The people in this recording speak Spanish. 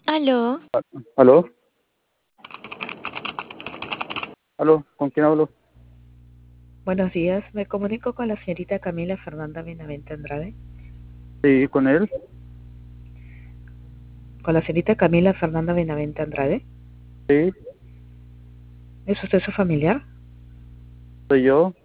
Aló, ¿Aló? ¿Aló? ¿Con quién hablo? Buenos días, me comunico con la señorita Camila Fernanda Benavente Andrade. Sí, con él. Con la señorita Camila Fernanda Benavente Andrade. Sí, ¿Es usted su familiar? soy yo.